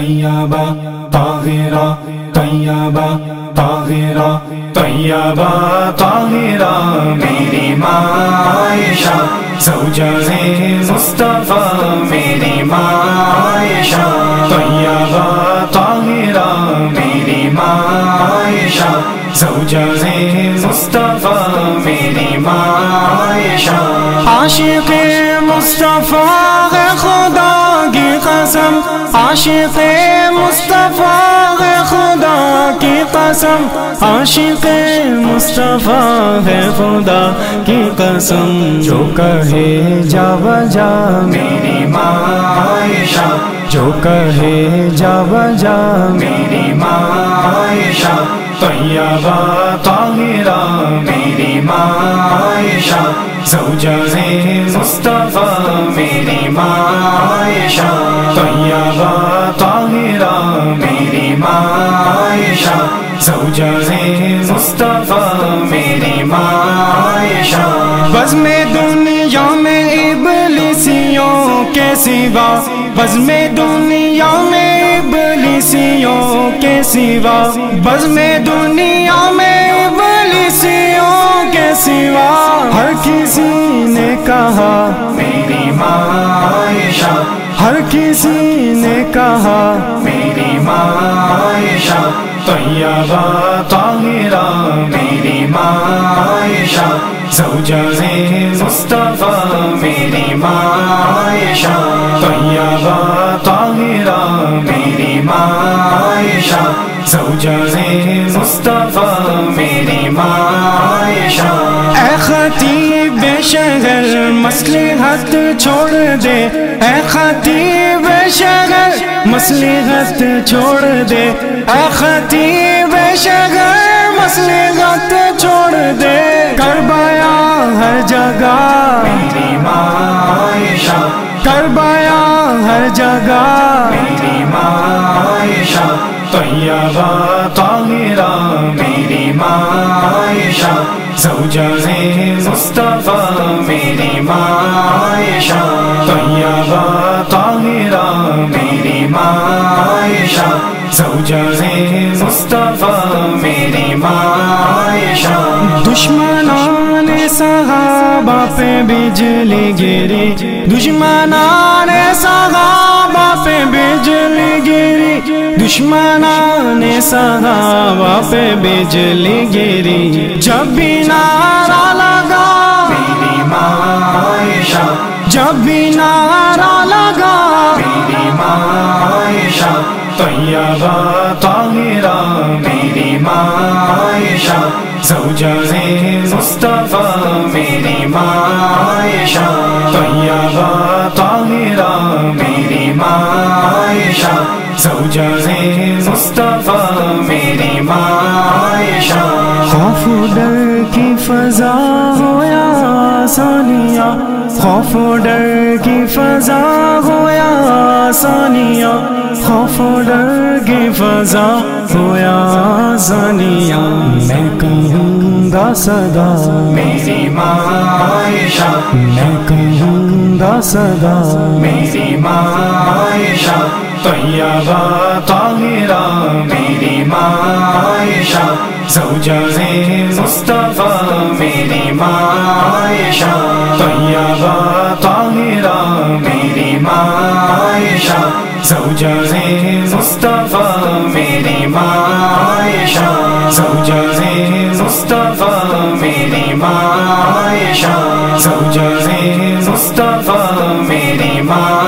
طیبہ طاہرہ طیبہ طاہرہ طیبہ طاہرہ میری ماں عائشہ زوجہ مصطفیٰ میری ماں عائشہ طیبہ طاہرہ میری ماں عائشہ زوجہ مصطفیٰ میری ماں عائشہ عاشق مصطفیٰ ہے خدا کی قسم عاشق مصطفیٰ ہے خدا کی قسم عاشق مصطفیٰ ہے خدا کی قسم جو کہے جا بجا میری ماں عائشہ جو کہے جا بجا میری ماں عائشہ طیبہ طاہرہ میری ماں عائشہ زوجہ مصطفیٰ میری ماں عائشہ طیبہ طاہرہ میری ماں عائشہ زوجہ مصطفیٰ میری ماں عائشہ بزم دنیا میں ابلیسیوں کے سوا بزم دنیا میں ابلیسیوں کے سوا بزم دنیا میں ابلیسیوں کے سوا ہر کسی نے کہا میری ماں عائشہ ہر کسی نے کہا میری ماں عائشہ طیبہ طاہرہ میری ماں عائشہ زوجہ مصطفیٰ میری ماں عائشہ طیبہ طاہرہ میری ماں عائشہ زوجہ مصطفیٰ میری ماں عائشہ اے خطیب شہر مصلحت چھوڑ دے اے خطیب شہر مصلحت چھوڑ دے اے خطیب شہر مصلحت چھوڑ دے کربلا ہر جگہ میری ماں عائشہ کربلا ہر جگہ میری ماں عائشہ طیبہ طاہرہ میری ماں عائشہ زوجہ مصطفیٰ میری ماں عائشہ طیبہ طاہرہ میری ماں عائشہ زوجہ مصطفیٰ میری ماں عائشہ دشمنان صحابہ پہ بجلی گری دشمنان صحابہ پہ بجلی گری دشمنان صحابہ پہ بجلی گری جب بھی نعرہ لگا میری ماں عائشہ جب بھی نعرہ لگا میری ماں عائشہ طیبہ طاہرہ میری ماں عائشہ زوجہ مصطفیٰ میری ماں عائشہ طیبہ طاہرہ میری ماں عائشہ زوجہ مصطفیٰ میری ماں عائشہ خوف و ڈر کی فضا ہو یا آسانیہ خوف و ڈر کی فضا ہو یا آسانیہ خوف و ڈر کی فضا ہو یا آسانیہ میں کہوں گا صدا میری ماں عائشہ میں کہوں گا صدا میری ماں عائشہ طیبہ طاہرہ میری ماں عائشہ زوجہ مصطفیٰ میری ماں عائشہ طیبہ طاہرہ میری ماں عائشہ زوجہ مصطفیٰ میری ماں عائشہ زوجہ مصطفیٰ میری ماں عائشہ زوجہ مصطفیٰ میری ماں